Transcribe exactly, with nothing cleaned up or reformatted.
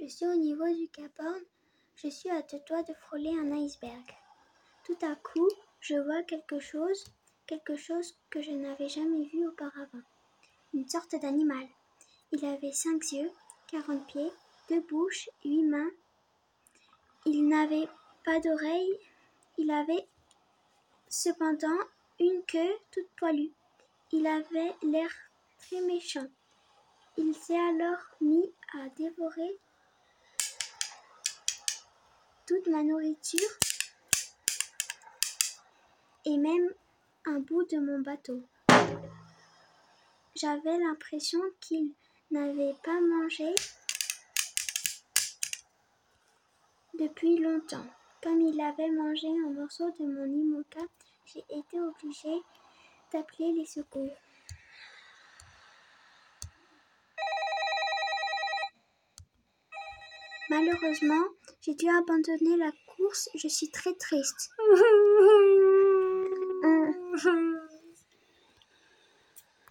Je suis au niveau du Cap Horn. Je suis à deux doigts de frôler un iceberg. Tout à coup, je vois quelque chose, quelque chose que je n'avais jamais vu auparavant. Une sorte d'animal. Il avait cinq yeux, quarante pieds, deux bouches, huit mains. Il n'avait pas d'oreilles. Il avait cependant une queue toute poilue. Il avait l'air très méchant. Il s'est alors mis à dévorer toute ma nourriture et même un bout de mon bateau. J'avais l'impression qu'il n'avait pas mangé depuis longtemps. Comme il avait mangé un morceau de mon IMOCA, j'ai été obligée d'appeler les secours. Malheureusement, j'ai dû abandonner la course. Je suis très triste.